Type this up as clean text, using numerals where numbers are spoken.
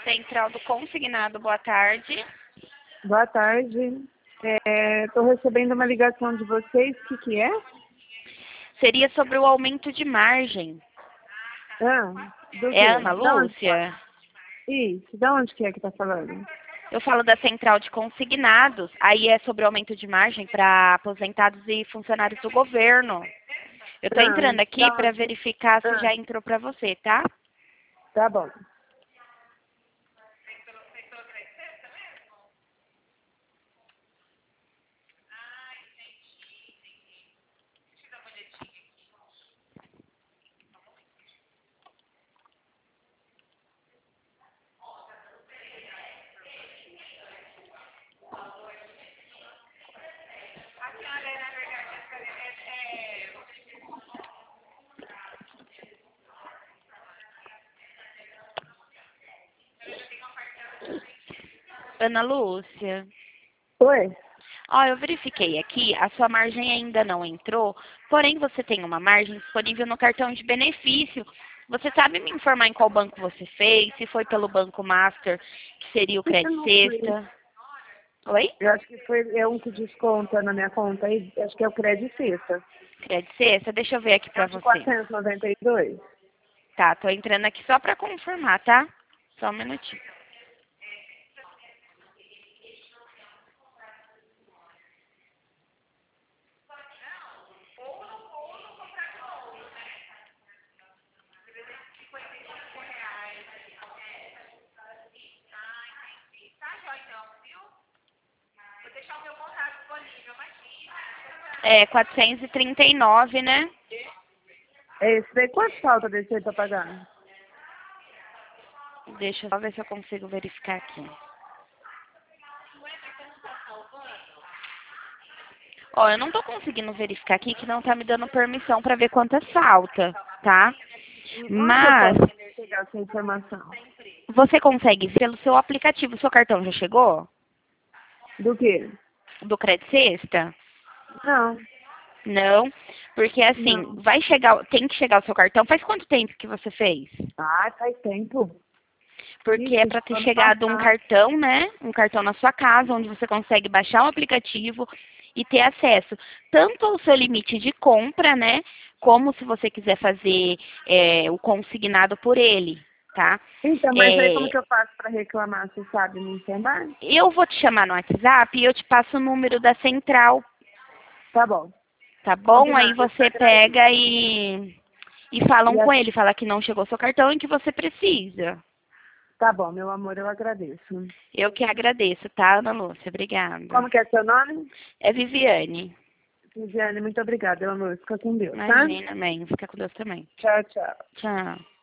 Central do Consignado, boa tarde. Boa tarde. Estou recebendo uma ligação de vocês. O que é? Seria sobre o aumento de margem. Do É a quê? Ana Lúcia? Isso. Da onde que é que tá falando? Eu falo da Central de Consignados. Aí é sobre o aumento de margem para aposentados e funcionários do governo. Eu estou entrando aqui Da para onde? verificar se já entrou para você, tá? Tá bom. Ana Lúcia. Oi? Ó, eu verifiquei aqui, a sua margem ainda não entrou, porém você tem uma margem disponível no cartão de benefício. Você sabe me informar em qual banco você fez? Se foi pelo Banco Master, que seria o Eu Crédito não fui. Sexta? Oi? Eu acho que é um que desconta na minha conta aí. Acho que é o Crédito Sexta. Crédito Sexta? Deixa eu ver aqui É pra o de você. 492. Tá, tô entrando aqui só pra confirmar, tá? Só um minutinho. É 439, né? Esse daí, quanto falta desse aí pra pagar? Deixa eu só ver se eu consigo verificar aqui. Ó, eu não tô conseguindo verificar aqui que não tá me dando permissão pra ver quantas falta, tá? Onde eu Mas posso pegar essa informação? você consegue ver pelo seu aplicativo. Seu cartão já chegou? Do quê? Do Crédito Sexta? Não. Não, porque assim, Não. vai chegar, tem que chegar o seu cartão. Faz quanto tempo que você fez? Ah, faz tempo. Porque é Isso, para ter ano chegado um passado. cartão, né? Um cartão na sua casa, onde você consegue baixar o aplicativo e ter acesso tanto ao seu limite de compra, né? Como se você quiser fazer o consignado por ele, tá? Então, mas aí como É, que eu faço para reclamar? Você sabe me informar? eu vou te chamar no WhatsApp e eu te passo o número da central, Tá bom. tá bom? Aí Combinado, eu te você agradeço. pega e falam E com a- ele, fala que não chegou seu cartão e que você precisa. Tá bom, meu amor, eu agradeço. Eu que agradeço, tá, Ana Lúcia? Obrigada. Como que é seu nome? É Viviane. Viviane, muito obrigada, meu amor. Fica com Deus, tá? Imagina, mãe. Fica com Deus também. Tchau, tchau. Tchau.